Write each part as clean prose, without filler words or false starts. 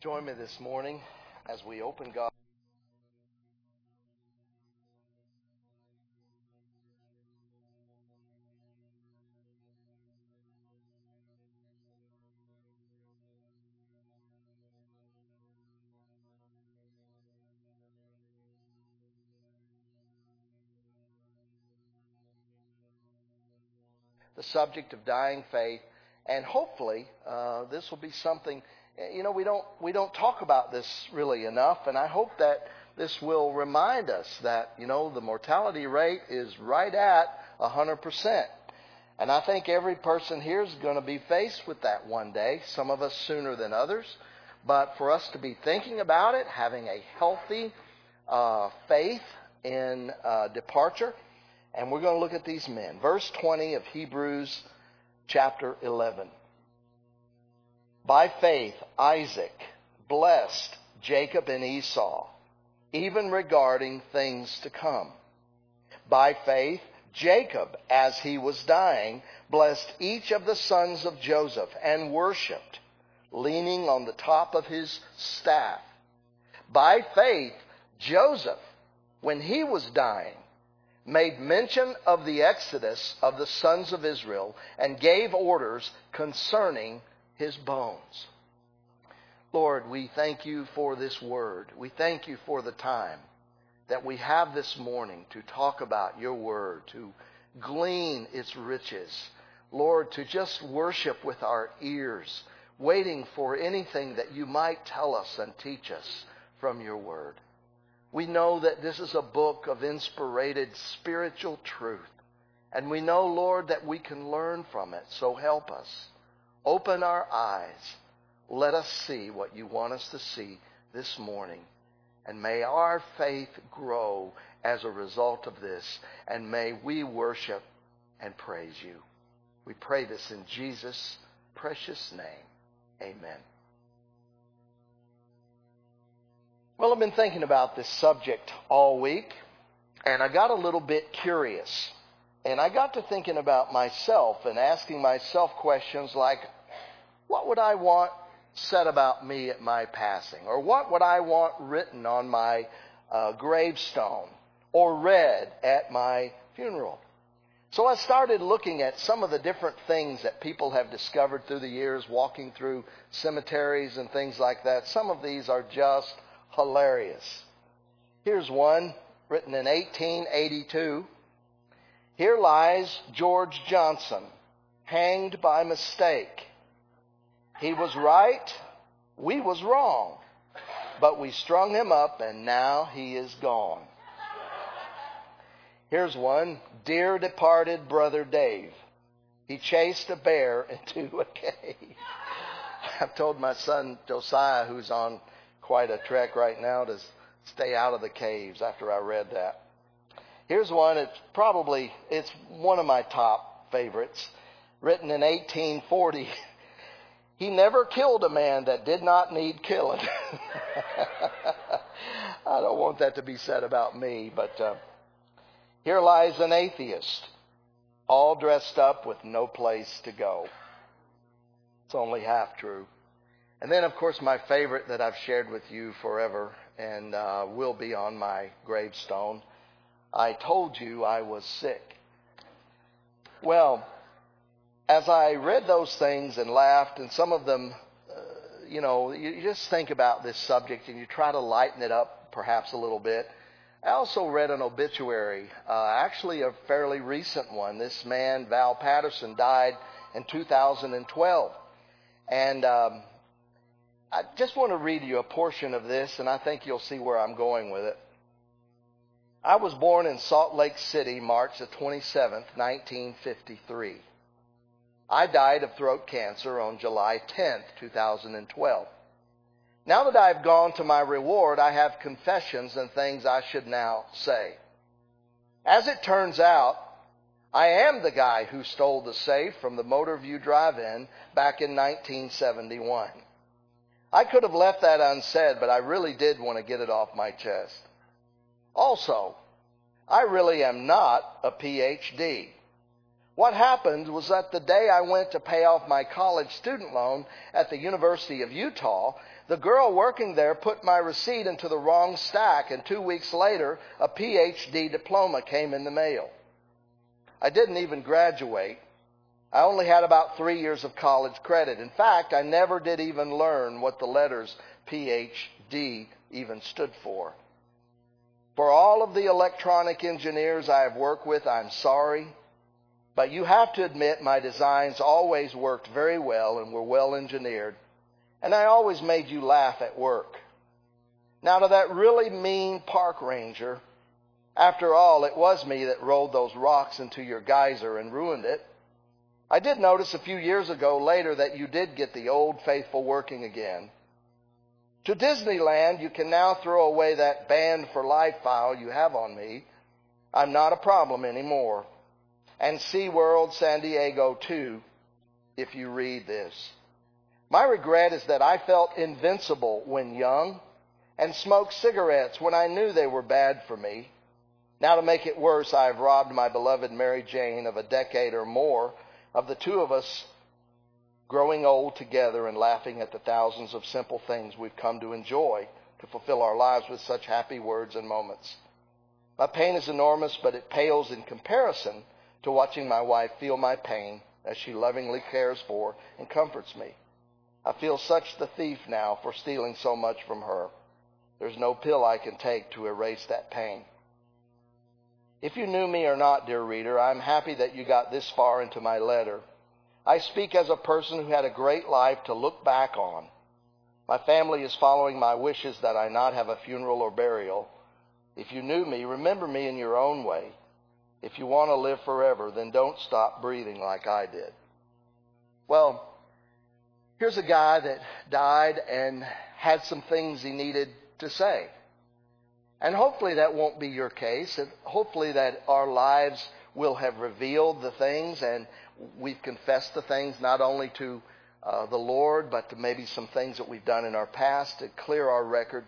Join me this morning as we open God. The subject of dying faith, and hopefully this will be something. We don't talk about this really enough, and I hope that this will remind us that the mortality rate is right at 100%. And I think every person here is going to be faced with that one day, some of us sooner than others. But for us to be thinking about it, having a healthy faith in departure, and we're going to look at these men. Verse 20 of Hebrews chapter 11. By faith, Isaac blessed Jacob and Esau, even regarding things to come. By faith, Jacob, as he was dying, blessed each of the sons of Joseph and worshipped, leaning on the top of his staff. By faith, Joseph, when he was dying, made mention of the exodus of the sons of Israel and gave orders concerning his bones. Lord, we thank you for this word. We thank you for the time that we have this morning to talk about your word, to glean its riches. Lord, to just worship with our ears, waiting for anything that you might tell us and teach us from your word. We know that this is a book of inspired spiritual truth. And we know, Lord, that we can learn from it. So help us. Open our eyes. Let us see what you want us to see this morning. And may our faith grow as a result of this. And may we worship and praise you. We pray this in Jesus' precious name. Amen. Well, I've been thinking about this subject all week, and I got a little bit curious. And I got to thinking about myself and asking myself questions like, what would I want said about me at my passing? Or what would I want written on my gravestone or read at my funeral? So I started looking at some of the different things that people have discovered through the years, walking through cemeteries and things like that. Some of these are just hilarious. Here's one written in 1882. Here lies George Johnson, hanged by mistake. He was right, we was wrong, but we strung him up and now he is gone. Here's one, dear departed brother Dave. He chased a bear into a cave. I've told my son Josiah, who's on quite a trek right now, to stay out of the caves after I read that. Here's one, it's one of my top favorites, written in 1840. He never killed a man that did not need killing. I don't want that to be said about me, but here lies an atheist, all dressed up with no place to go. It's only half true. And then, of course, my favorite that I've shared with you forever and will be on my gravestone. I told you I was sick. Well, as I read those things and laughed, and some of them, you just think about this subject and you try to lighten it up perhaps a little bit. I also read an obituary, actually a fairly recent one. This man, Val Patterson, died in 2012. And I just want to read you a portion of this, and I think you'll see where I'm going with it. I was born in Salt Lake City, March the 27th, 1953. I died of throat cancer on July 10th, 2012. Now that I've gone to my reward, I have confessions and things I should now say. As it turns out, I am the guy who stole the safe from the Motorview Drive-In back in 1971. I could have left that unsaid, but I really did want to get it off my chest. Also, I really am not a PhD. What happened was that the day I went to pay off my college student loan at the University of Utah, the girl working there put my receipt into the wrong stack, and 2 weeks later, a PhD diploma came in the mail. I didn't even graduate. I only had about 3 years of college credit. In fact, I never did even learn what the letters PhD even stood for. For all of the electronic engineers I have worked with, I'm sorry. But you have to admit my designs always worked very well and were well engineered. And I always made you laugh at work. Now to that really mean park ranger, after all, it was me that rolled those rocks into your geyser and ruined it. I did notice a few years ago later that you did get the old faithful working again. To Disneyland, you can now throw away that banned for life file you have on me. I'm not a problem anymore. And SeaWorld San Diego too, if you read this. My regret is that I felt invincible when young and smoked cigarettes when I knew they were bad for me. Now to make it worse, I have robbed my beloved Mary Jane of a decade or more of the two of us growing old together and laughing at the thousands of simple things we've come to enjoy to fulfill our lives with such happy words and moments. My pain is enormous, but it pales in comparison to watching my wife feel my pain as she lovingly cares for and comforts me. I feel such the thief now for stealing so much from her. There's no pill I can take to erase that pain. If you knew me or not, dear reader, I'm happy that you got this far into my letter. I speak as a person who had a great life to look back on. My family is following my wishes that I not have a funeral or burial. If you knew me, remember me in your own way. If you want to live forever, then don't stop breathing like I did. Well, here's a guy that died and had some things he needed to say. And hopefully that won't be your case. Hopefully that our lives will have revealed the things and we've confessed the things not only to the Lord, but to maybe some things that we've done in our past to clear our record.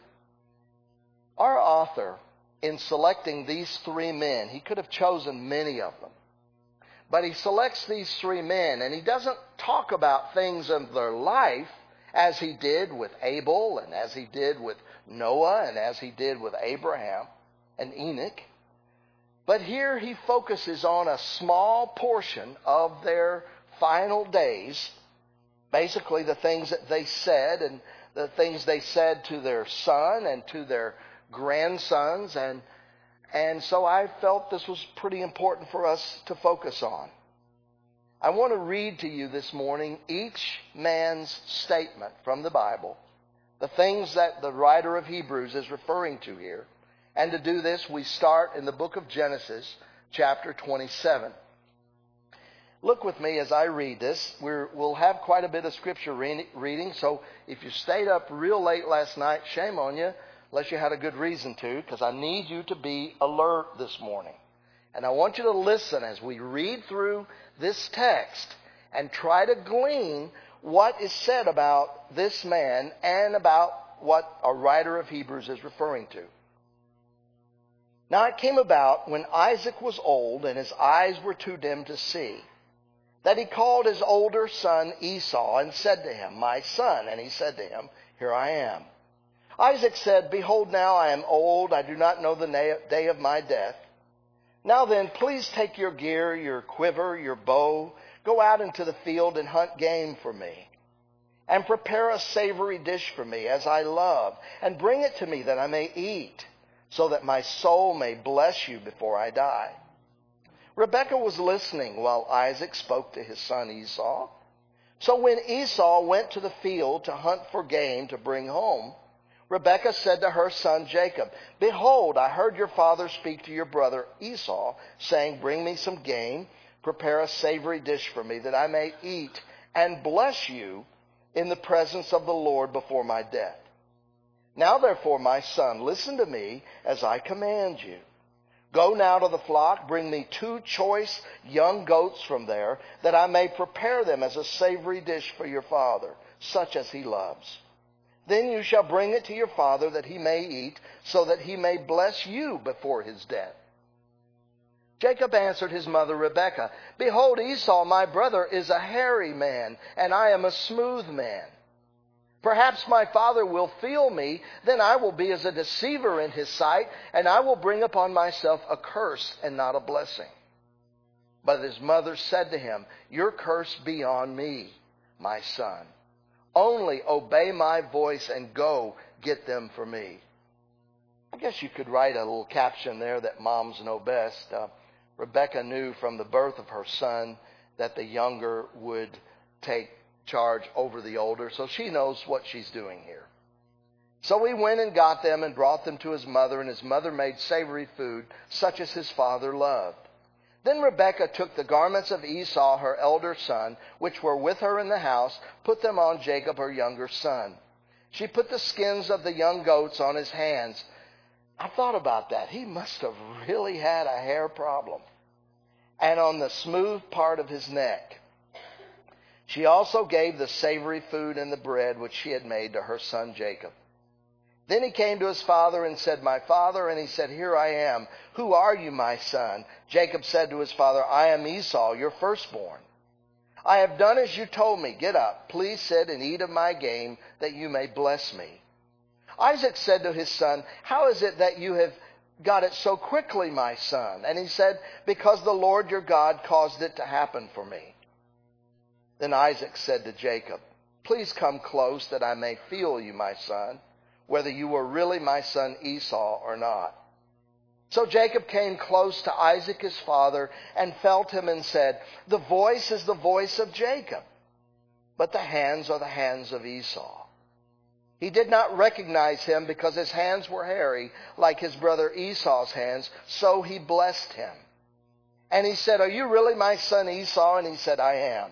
Our author, in selecting these three men, he could have chosen many of them. But he selects these three men, and he doesn't talk about things in their life as he did with Abel, and as he did with Noah, and as he did with Abraham and Enoch. But here he focuses on a small portion of their final days, basically the things that they said and the things they said to their son and to their grandsons. And so I felt this was pretty important for us to focus on. I want to read to you this morning each man's statement from the Bible, the things that the writer of Hebrews is referring to here. And to do this, we start in the book of Genesis, chapter 27. Look with me as I read this. We'll have quite a bit of scripture reading, so if you stayed up real late last night, shame on you, unless you had a good reason to, because I need you to be alert this morning. And I want you to listen as we read through this text and try to glean what is said about this man and about what a writer of Hebrews is referring to. Now it came about when Isaac was old and his eyes were too dim to see, that he called his older son Esau and said to him, "My son." And he said to him, "Here I am." Isaac said, "Behold, now I am old. I do not know the day of my death. Now then, please take your gear, your quiver, your bow, go out into the field and hunt game for me, and prepare a savory dish for me as I love, and bring it to me that I may eat, so that my soul may bless you before I die." Rebekah was listening while Isaac spoke to his son Esau. So when Esau went to the field to hunt for game to bring home, Rebekah said to her son Jacob, "Behold, I heard your father speak to your brother Esau, saying, 'Bring me some game, prepare a savory dish for me, that I may eat and bless you in the presence of the Lord before my death. Now therefore, my son, listen to me as I command you. Go now to the flock, bring me 2 choice young goats from there, that I may prepare them as a savory dish for your father, such as he loves. Then you shall bring it to your father that he may eat, so that he may bless you before his death. Jacob answered his mother Rebekah, Behold, Esau, my brother, is a hairy man, and I am a smooth man. Perhaps my father will feel me, then I will be as a deceiver in his sight, and I will bring upon myself a curse and not a blessing. But his mother said to him, Your curse be on me, my son. Only obey my voice and go get them for me. I guess you could write a little caption there that moms know best. Rebekah knew from the birth of her son that the younger would take charge over the older, so she knows what she's doing here. So he went and got them and brought them to his mother, and his mother made savory food, such as his father loved. Then Rebekah took the garments of Esau, her elder son, which were with her in the house, put them on Jacob, her younger son. She put the skins of the young goats on his hands. I thought about that. He must have really had a hair problem. And on the smooth part of his neck. She also gave the savory food and the bread which she had made to her son Jacob. Then he came to his father and said, My father. And he said, Here I am. Who are you, my son? Jacob said to his father, I am Esau, your firstborn. I have done as you told me. Get up. Please sit and eat of my game, that you may bless me. Isaac said to his son, How is it that you have got it so quickly, my son? And he said, Because the Lord your God caused it to happen for me. Then Isaac said to Jacob, Please come close that I may feel you, my son, whether you were really my son Esau or not. So Jacob came close to Isaac his father and felt him and said, The voice is the voice of Jacob, but the hands are the hands of Esau. He did not recognize him because his hands were hairy like his brother Esau's hands, so he blessed him. And he said, Are you really my son Esau? And he said, I am.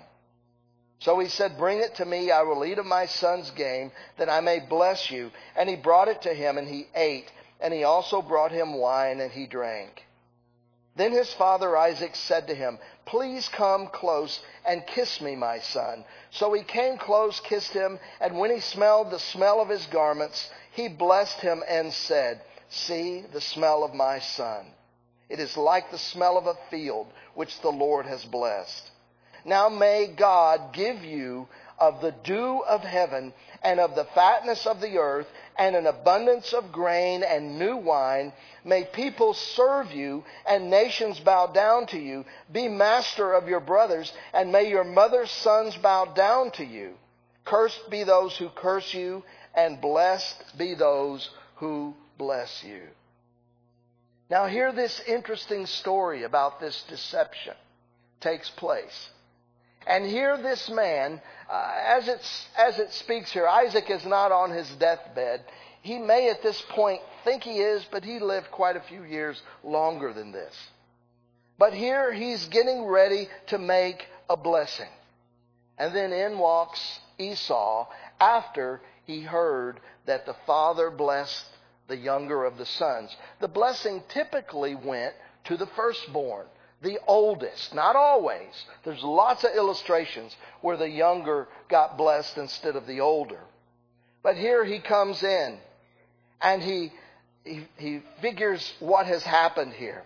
So he said, Bring it to me, I will eat of my son's game, that I may bless you. And he brought it to him, and he ate. And he also brought him wine, and he drank. Then his father Isaac said to him, Please come close and kiss me, my son. So he came close, kissed him, and when he smelled the smell of his garments, he blessed him and said, See the smell of my son. It is like the smell of a field which the Lord has blessed. Now may God give you of the dew of heaven and of the fatness of the earth and an abundance of grain and new wine. May people serve you and nations bow down to you. Be master of your brothers, and may your mother's sons bow down to you. Cursed be those who curse you, and blessed be those who bless you. Now here this interesting story about this deception takes place. And here this man, as it speaks here, Isaac is not on his deathbed. He may at this point think he is, but he lived quite a few years longer than this. But here he's getting ready to make a blessing. And then in walks Esau after he heard that the father blessed the younger of the sons. The blessing typically went to the firstborn, the oldest. Not always. There's lots of illustrations where the younger got blessed instead of the older. But here he comes in and he figures what has happened here.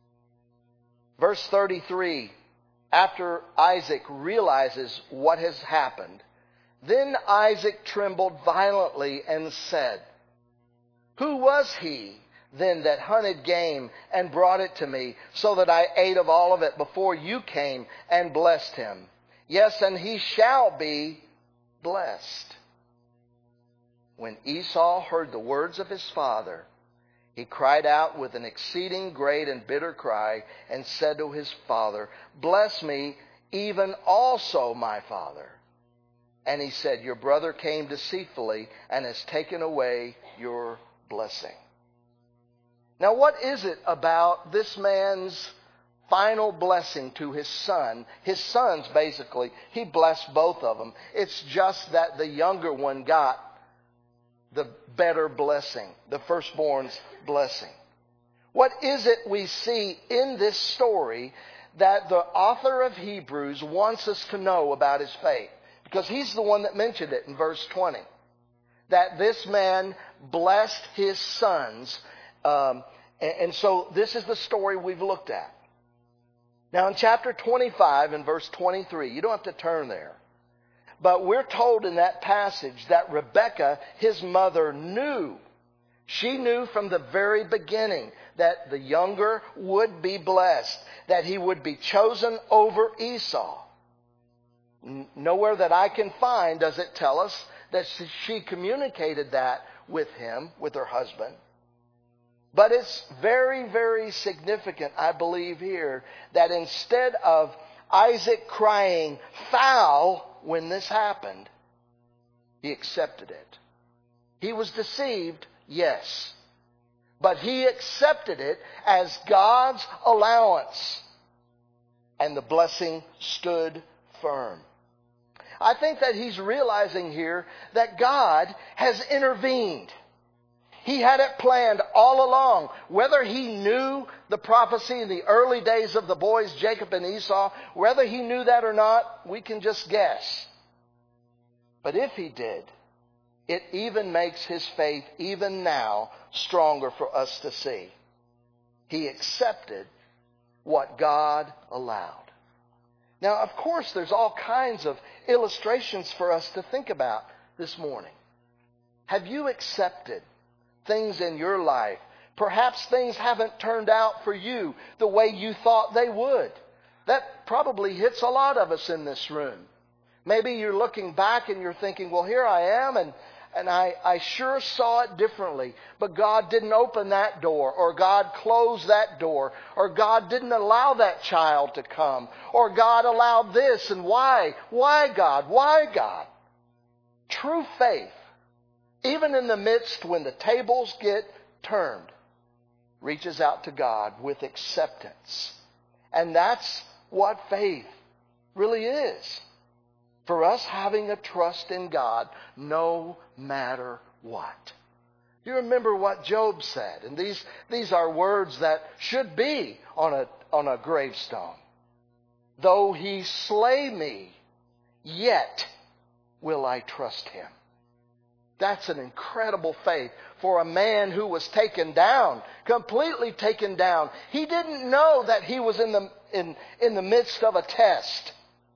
Verse 33, after Isaac realizes what has happened, then Isaac trembled violently and said, Who was he then that hunted game and brought it to me, so that I ate of all of it before you came and blessed him? Yes, and he shall be blessed. When Esau heard the words of his father, he cried out with an exceeding great and bitter cry, and said to his father, Bless me, even also my father. And he said, Your brother came deceitfully and has taken away your blessing. Now, what is it about this man's final blessing to his son? His sons, basically, he blessed both of them. It's just that the younger one got the better blessing, the firstborn's blessing. What is it we see in this story that the author of Hebrews wants us to know about his faith? Because he's the one that mentioned it in verse 20. That this man blessed his sons. And so this is the story we've looked at. Now in chapter 25 and verse 23, you don't have to turn there, but we're told in that passage that Rebekah, his mother, knew. She knew from the very beginning that the younger would be blessed, that he would be chosen over Esau. Nowhere that I can find does it tell us that she communicated that with him, with her husband. But it's very, very significant, I believe here, that instead of Isaac crying foul when this happened, he accepted it. He was deceived, yes. But he accepted it as God's allowance. And the blessing stood firm. I think that he's realizing here that God has intervened. He had it planned all along. Whether he knew the prophecy in the early days of the boys, Jacob and Esau, whether he knew that or not, we can just guess. But if he did, it even makes his faith, even now, stronger for us to see. He accepted what God allowed. Now, of course, there's all kinds of illustrations for us to think about this morning. Have you accepted things in your life? Perhaps things haven't turned out for you the way you thought they would. That probably hits a lot of us in this room. Maybe you're looking back and you're thinking, well, here I am, and I sure saw it differently. But God didn't open that door, or God closed that door, or God didn't allow that child to come, or God allowed this, and why? Why, God? Why, God? True faith, even in the midst when the tables get turned, reaches out to God with acceptance. And that's what faith really is. For us having a trust in God no matter what. You remember what Job said, and these are words that should be on a gravestone. Though he slay me, yet will I trust him. That's an incredible faith for a man who was taken down, completely taken down. He didn't know that he was in the midst of a test.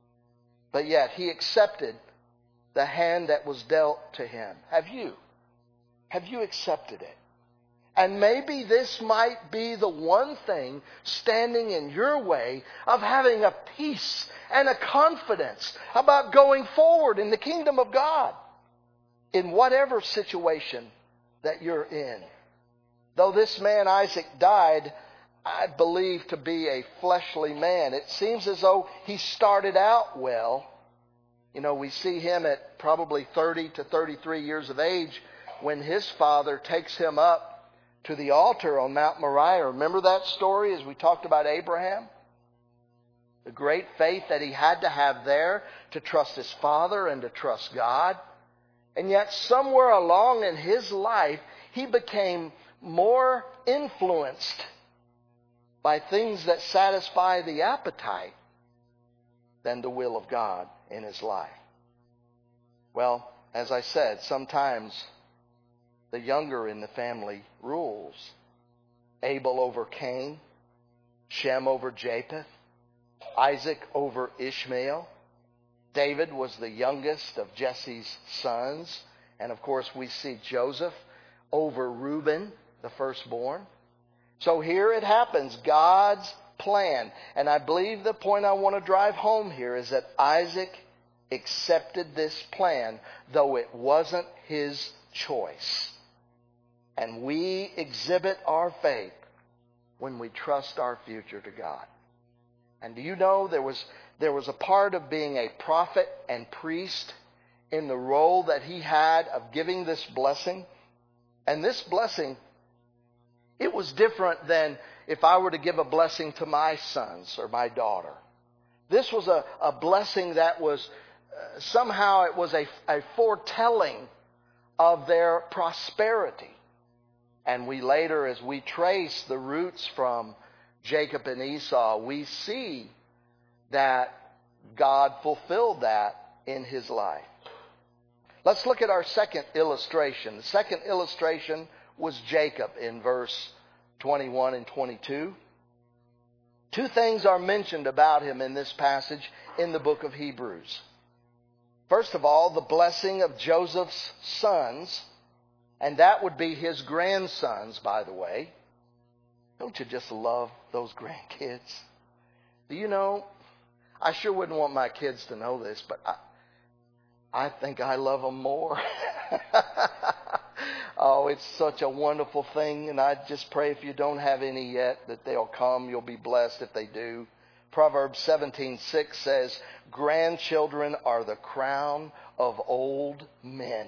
But yet he accepted the hand that was dealt to him. Have you? Have you accepted it? And maybe this might be the one thing standing in your way of having a peace and a confidence about going forward in the kingdom of God, in whatever situation that you're in. Though this man Isaac died, I believe, to be a fleshly man. It seems as though he started out well. You know, we see him at probably 30 to 33 years of age when his father takes him up to the altar on Mount Moriah. Remember that story as we talked about Abraham? The great faith that he had to have there to trust his father and to trust God. And yet somewhere along in his life, he became more influenced by things that satisfy the appetite than the will of God in his life. Well, as I said, sometimes the younger in the family rules. Abel over Cain, Shem over Japheth, Isaac over Ishmael. David was the youngest of Jesse's sons. And of course we see Joseph over Reuben, the firstborn. So here it happens, God's plan. And I believe the point I want to drive home here is that Isaac accepted this plan, though it wasn't his choice. And we exhibit our faith when we trust our future to God. And do you know there was a part of being a prophet and priest in the role that he had of giving this blessing? And this blessing, it was different than if I were to give a blessing to my sons or my daughter. This was a blessing that was somehow it was a foretelling of their prosperity. And we later, as we trace the roots from Jacob and Esau, we see that God fulfilled that in his life. Let's look at our second illustration. The second illustration was Jacob in verse 21 and 22. Two things are mentioned about him in this passage in the book of Hebrews. First of all, the blessing of Joseph's sons, and that would be his grandsons, by the way. Don't you just love those grandkids? Do you know, I sure wouldn't want my kids to know this, but I think I love them more. Oh, it's such a wonderful thing, and I just pray if you don't have any yet that they'll come. You'll be blessed if they do. Proverbs 17:6 says, grandchildren are the crown of old men.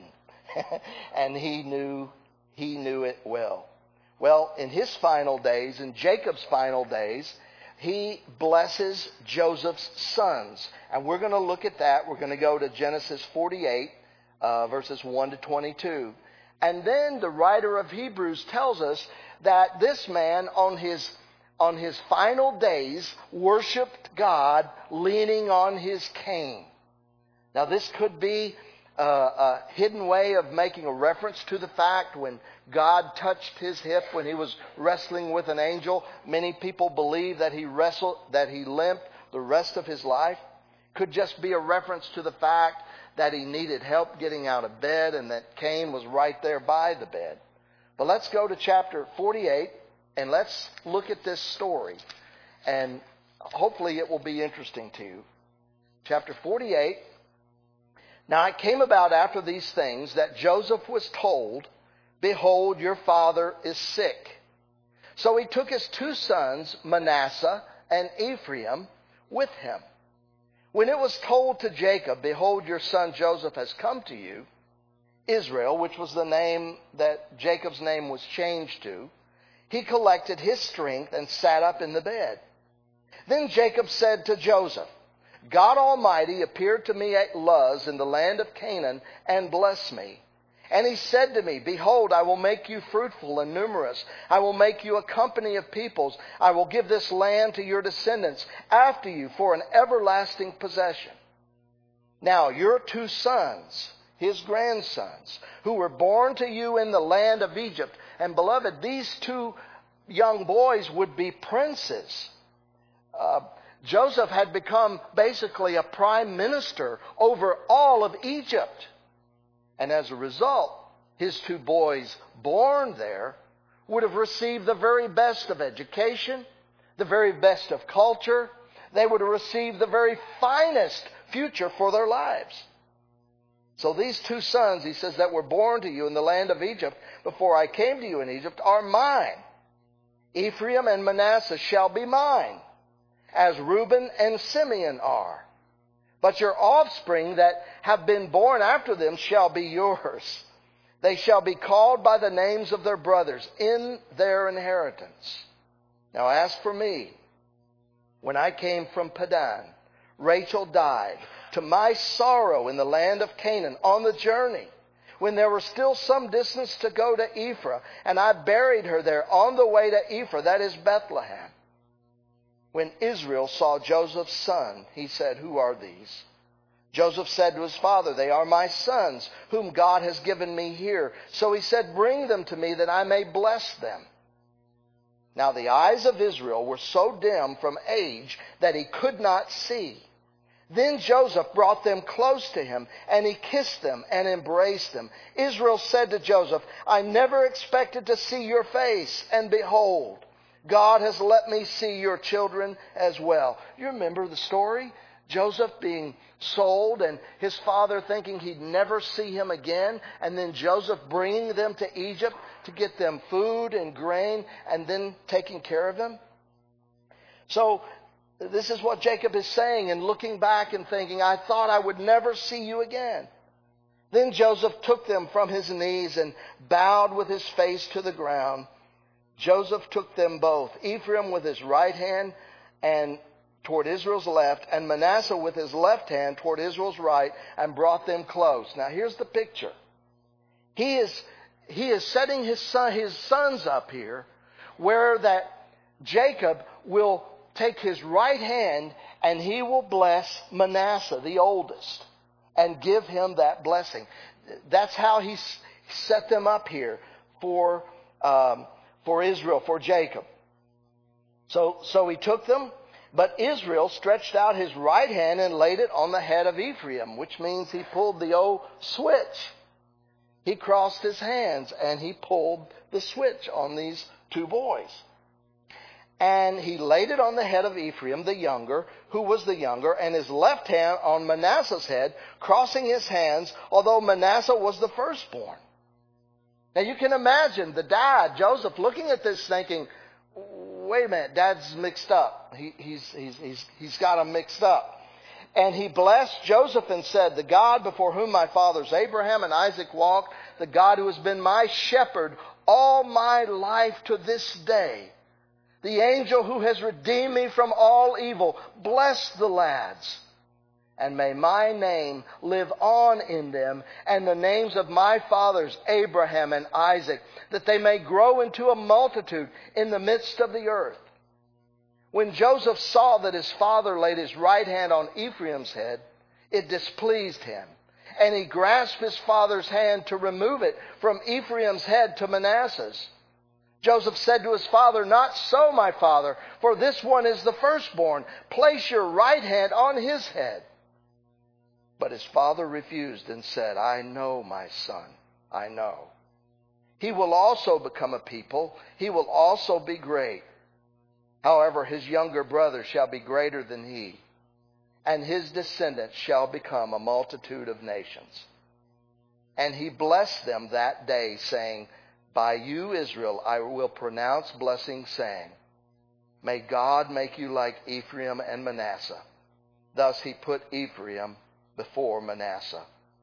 And he knew it well. Well, in his final days, in Jacob's final days, he blesses Joseph's sons. And we're going to look at that. We're going to go to Genesis 48, verses 1 to 22. And then the writer of Hebrews tells us that this man on his final days worshiped God leaning on his cane. Now this could be a hidden way of making a reference to the fact when God touched his hip when he was wrestling with an angel. Many people believe that he limped the rest of his life. Could just be a reference to the fact that he needed help getting out of bed and that Cain was right there by the bed. But let's go to chapter 48 and let's look at this story. And hopefully it will be interesting to you. Chapter 48. Now it came about after these things that Joseph was told, behold, your father is sick. So he took his two sons, Manasseh and Ephraim, with him. When it was told to Jacob, behold, your son Joseph has come to you, Israel, which was the name that Jacob's name was changed to, he collected his strength and sat up in the bed. Then Jacob said to Joseph, God Almighty appeared to me at Luz in the land of Canaan and blessed me. And he said to me, behold, I will make you fruitful and numerous. I will make you a company of peoples. I will give this land to your descendants after you for an everlasting possession. Now your two sons, his grandsons, who were born to you in the land of Egypt. And beloved, these two young boys would be princes. Joseph had become basically a prime minister over all of Egypt. And as a result, his two boys born there would have received the very best of education, the very best of culture. They would have received the very finest future for their lives. So these two sons, he says, that were born to you in the land of Egypt before I came to you in Egypt are mine. Ephraim and Manasseh shall be mine, as Reuben and Simeon are. But your offspring that have been born after them shall be yours. They shall be called by the names of their brothers in their inheritance. Now as for me, when I came from Padan, Rachel died to my sorrow in the land of Canaan on the journey, when there was still some distance to go to Ephraim, and I buried her there on the way to Ephraim, that is Bethlehem. When Israel saw Joseph's son, he said, who are these? Joseph said to his father, they are my sons, whom God has given me here. So he said, bring them to me that I may bless them. Now the eyes of Israel were so dim from age that he could not see. Then Joseph brought them close to him, and he kissed them and embraced them. Israel said to Joseph, I never expected to see your face, and behold, God has let me see your children as well. You remember the story? Joseph being sold and his father thinking he'd never see him again. And then Joseph bringing them to Egypt to get them food and grain and then taking care of them. So this is what Jacob is saying and looking back and thinking, I thought I would never see you again. Then Joseph took them from his knees and bowed with his face to the ground. Joseph took them both, Ephraim with his right hand and toward Israel's left, and Manasseh with his left hand toward Israel's right, and brought them close. Now here's the picture. He is setting his sons up here, where that Jacob will take his right hand and he will bless Manasseh, the oldest, and give him that blessing. That's how he set them up here for Israel, for Jacob. So he took them, but Israel stretched out his right hand and laid it on the head of Ephraim, which means he pulled the old switch. He crossed his hands and he pulled the switch on these two boys. And he laid it on the head of Ephraim, the younger, who was the younger, and his left hand on Manasseh's head, crossing his hands, although Manasseh was the firstborn. Now you can imagine the dad, Joseph, looking at this thinking, wait a minute, Dad's mixed up. He's got them mixed up. And he blessed Joseph and said, the God before whom my fathers Abraham and Isaac walked, the God who has been my shepherd all my life to this day, the angel who has redeemed me from all evil, bless the lads. And may my name live on in them, and the names of my fathers Abraham and Isaac, that they may grow into a multitude in the midst of the earth. When Joseph saw that his father laid his right hand on Ephraim's head, it displeased him. And he grasped his father's hand to remove it from Ephraim's head to Manasseh's. Joseph said to his father, not so, my father, for this one is the firstborn. Place your right hand on his head. But his father refused and said, I know, my son, I know. He will also become a people. He will also be great. However, his younger brother shall be greater than he, and his descendants shall become a multitude of nations. And he blessed them that day, saying, by you, Israel, I will pronounce blessing, saying, may God make you like Ephraim and Manasseh. Thus he put Ephraim before Manasseh.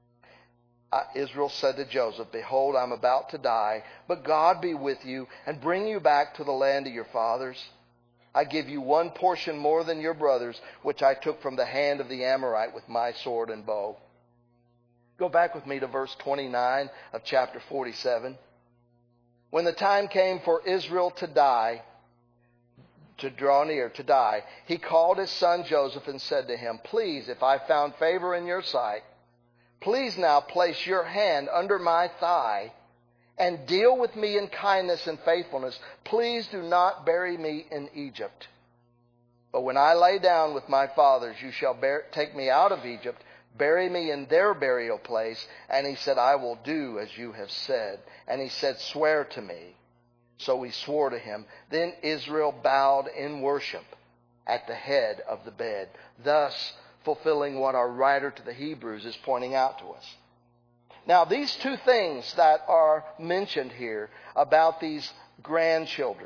Israel said to Joseph, behold, I'm about to die, but God be with you and bring you back to the land of your fathers. I give you one portion more than your brothers, which I took from the hand of the Amorite with my sword and bow. Go back with me to verse 29 of chapter 47. When the time came for Israel to die, to draw near, to die, he called his son Joseph and said to him, please, if I found favor in your sight, please now place your hand under my thigh and deal with me in kindness and faithfulness. Please do not bury me in Egypt. But when I lay down with my fathers, you shall take me out of Egypt, bury me in their burial place. And he said, I will do as you have said. And he said, swear to me. So he swore to him. Then Israel bowed in worship at the head of the bed, thus fulfilling what our writer to the Hebrews is pointing out to us. Now, these two things that are mentioned here about these grandchildren,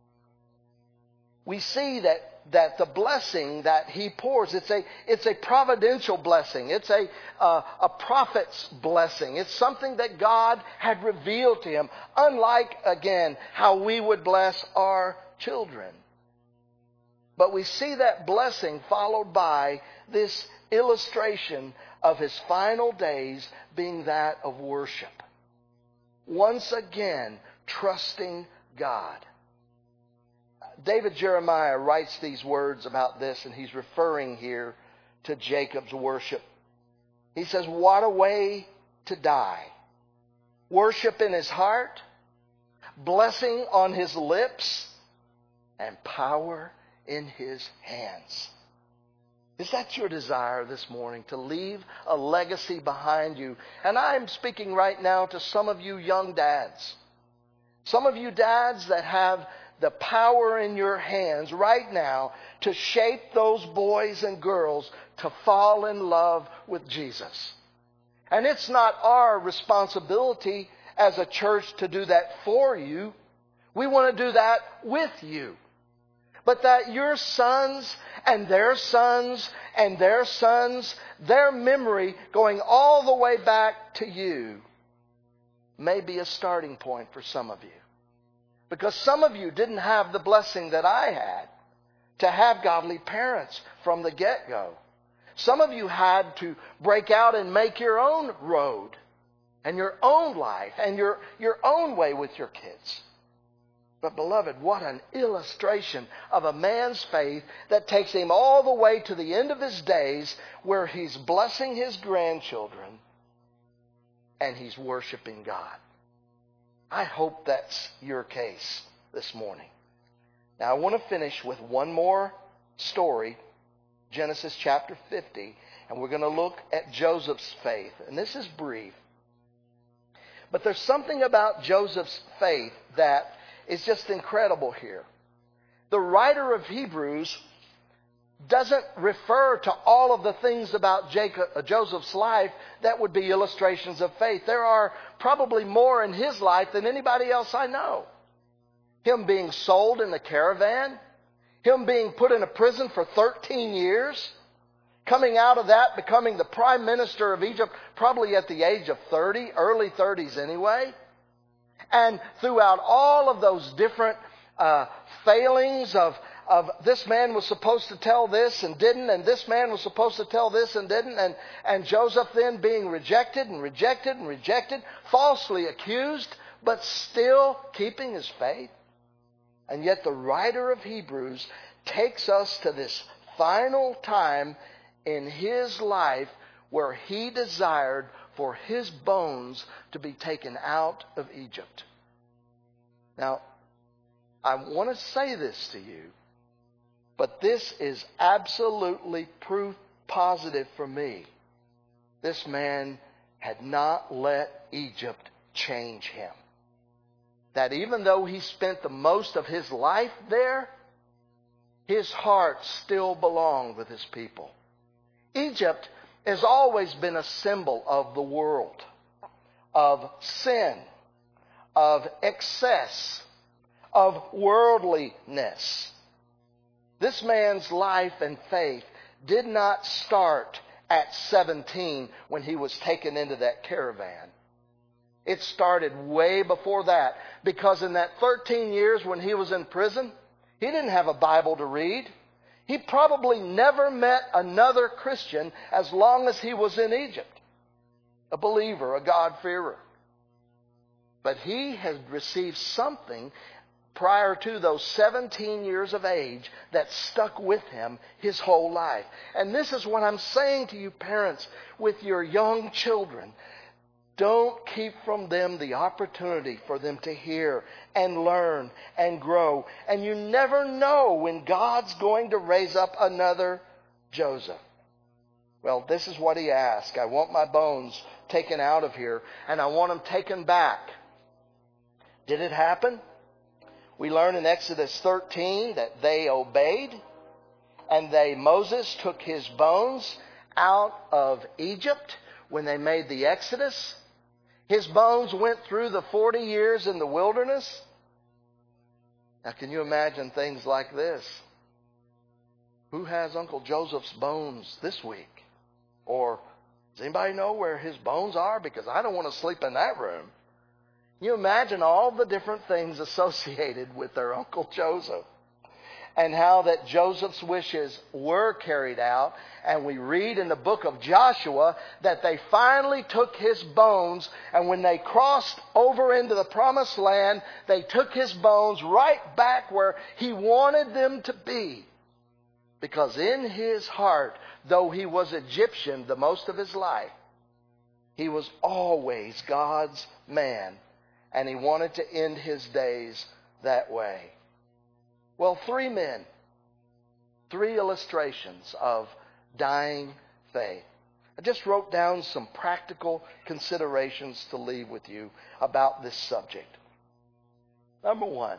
we see that the blessing that he pours, it's a providential blessing. It's a prophet's blessing. It's something that God had revealed to him, unlike, again, how we would bless our children. But we see that blessing followed by this illustration of his final days being that of worship. Once again, trusting God. David Jeremiah writes these words about this, and he's referring here to Jacob's worship. He says, what a way to die. Worship in his heart, blessing on his lips, and power in his hands. Is that your desire this morning, to leave a legacy behind you? And I'm speaking right now to some of you young dads. Some of you dads that have the power in your hands right now to shape those boys and girls to fall in love with Jesus. And it's not our responsibility as a church to do that for you. We want to do that with you. But that your sons and their sons and their sons, their memory going all the way back to you, may be a starting point for some of you. Because some of you didn't have the blessing that I had to have godly parents from the get-go. Some of you had to break out and make your own road and your own life and your own way with your kids. But beloved, what an illustration of a man's faith that takes him all the way to the end of his days, where he's blessing his grandchildren and he's worshiping God. I hope that's your case this morning. Now I want to finish with one more story, Genesis chapter 50, and we're going to look at Joseph's faith. And this is brief. But there's something about Joseph's faith that is just incredible here. The writer of Hebrews doesn't refer to all of the things about Joseph's life that would be illustrations of faith. There are probably more in his life than anybody else I know. Him being sold in the caravan, him being put in a prison for 13 years, coming out of that, becoming the prime minister of Egypt, probably at the age of 30, early 30s anyway. And throughout all of those different failings of this man was supposed to tell this and didn't, and this man was supposed to tell this and didn't, and Joseph then being rejected and rejected and rejected, falsely accused, but still keeping his faith. And yet the writer of Hebrews takes us to this final time in his life where he desired for his bones to be taken out of Egypt. Now, I want to say this to you, but this is absolutely proof positive for me. This man had not let Egypt change him. That even though he spent the most of his life there, his heart still belonged with his people. Egypt has always been a symbol of the world, of sin, of excess, of worldliness. This man's life and faith did not start at 17 when he was taken into that caravan. It started way before that, because in that 13 years when he was in prison, he didn't have a Bible to read. He probably never met another Christian as long as he was in Egypt, a believer, a God-fearer. But he had received something prior to those 17 years of age that stuck with him his whole life. And this is what I'm saying to you parents with your young children. Don't keep from them the opportunity for them to hear and learn and grow. And you never know when God's going to raise up another Joseph. Well, this is what he asked. I want my bones taken out of here, and I want them taken back. Did it happen? We learn in Exodus 13 that they obeyed, and Moses took his bones out of Egypt when they made the Exodus. His bones went through the 40 years in the wilderness. Now, can you imagine things like this? Who has Uncle Joseph's bones this week? Or does anybody know where his bones are? Because I don't want to sleep in that room. Can you imagine all the different things associated with their Uncle Joseph? And how that Joseph's wishes were carried out. And we read in the book of Joshua that they finally took his bones, and when they crossed over into the promised land, they took his bones right back where he wanted them to be. Because in his heart, though he was Egyptian the most of his life, he was always God's man, and he wanted to end his days that way. Well, 3 men, 3 illustrations of dying faith. I just wrote down some practical considerations to leave with you about this subject. Number 1,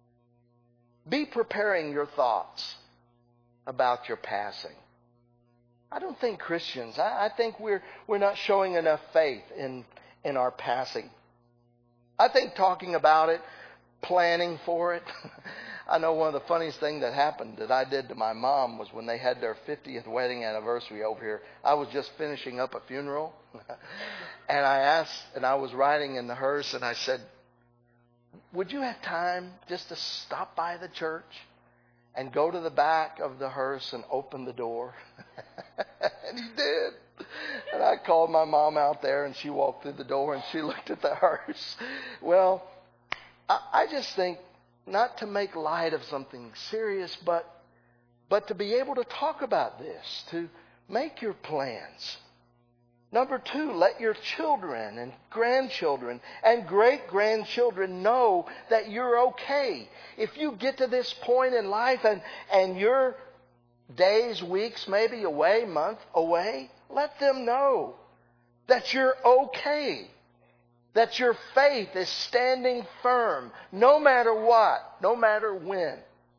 be preparing your thoughts about your passing. I don't think Christians, I think we're not showing enough faith in our passing. I think talking about it, planning for it. I know one of the funniest things that happened that I did to my mom was when they had their 50th wedding anniversary over here. I was just finishing up a funeral. And I asked, and I was riding in the hearse, and I said, would you have time just to stop by the church and go to the back of the hearse and open the door? And he did. And I called my mom out there, and she walked through the door, and she looked at the hearse. Well, I just think, not to make light of something serious, but to be able to talk about this, to make your plans. Number 2, let your children and grandchildren and great-grandchildren know that you're okay. If you get to this point in life and you're days, weeks, maybe away, month away, let them know that you're okay. That your faith is standing firm no matter what, no matter when.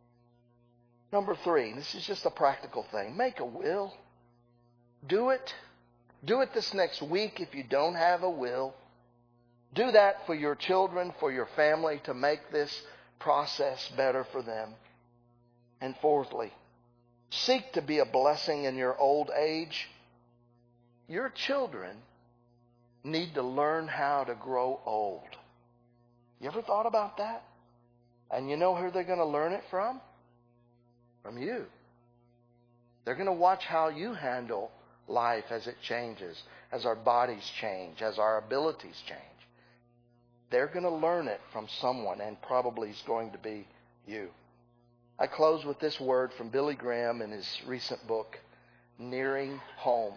Number 3, this is just a practical thing. Make a will. Do it. Do it this next week if you don't have a will. Do that for your children, for your family, to make this process better for them. And fourthly, seek to be a blessing in your old age. Your children need to learn how to grow old. You ever thought about that? And you know who they're going to learn it from? From you. They're going to watch how you handle life as it changes, as our bodies change, as our abilities change. They're going to learn it from someone, and probably it's going to be you. I close with this word from Billy Graham in his recent book, Nearing Home.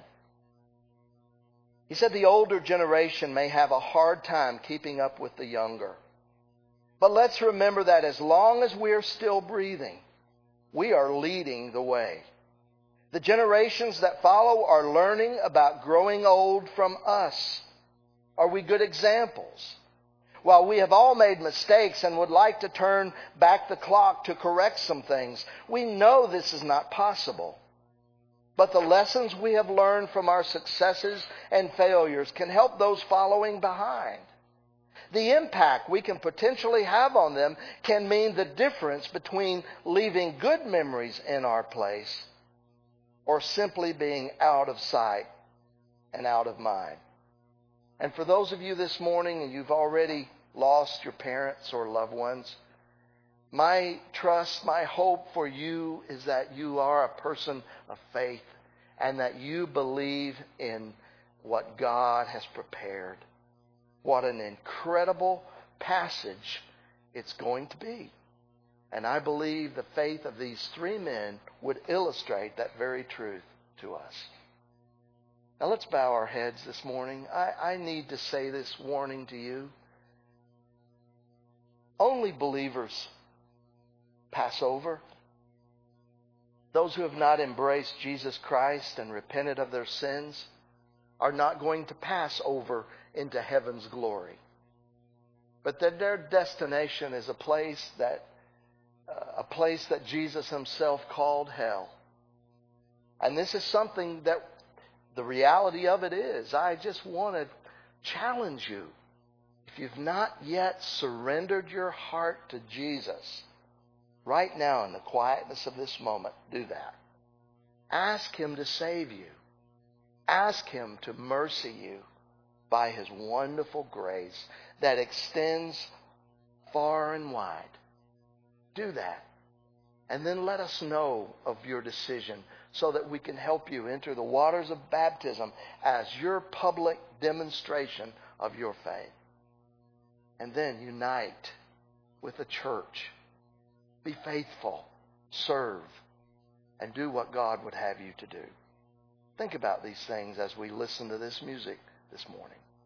He said the older generation may have a hard time keeping up with the younger. But let's remember that as long as we're still breathing, we are leading the way. The generations that follow are learning about growing old from us. Are we good examples? While we have all made mistakes and would like to turn back the clock to correct some things, we know this is not possible. But the lessons we have learned from our successes and failures can help those following behind. The impact we can potentially have on them can mean the difference between leaving good memories in our place or simply being out of sight and out of mind. And for those of you this morning, and you've already lost your parents or loved ones, my trust, my hope for you is that you are a person of faith and that you believe in what God has prepared. What an incredible passage it's going to be. And I believe the faith of these 3 men would illustrate that very truth to us. Now let's bow our heads this morning. I need to say this warning to you. Only believers pass over. Those who have not embraced Jesus Christ and repented of their sins are not going to pass over into heaven's glory. But that their destination is a place that Jesus himself called hell. And this is something that the reality of it is, I just want to challenge you. If you've not yet surrendered your heart to Jesus, right now in the quietness of this moment, do that. Ask him to save you. Ask him to mercy you by his wonderful grace that extends far and wide. Do that. And then let us know of your decision so that we can help you enter the waters of baptism as your public demonstration of your faith. And then unite with the church. Be faithful, serve, and do what God would have you to do. Think about these things as we listen to this music this morning.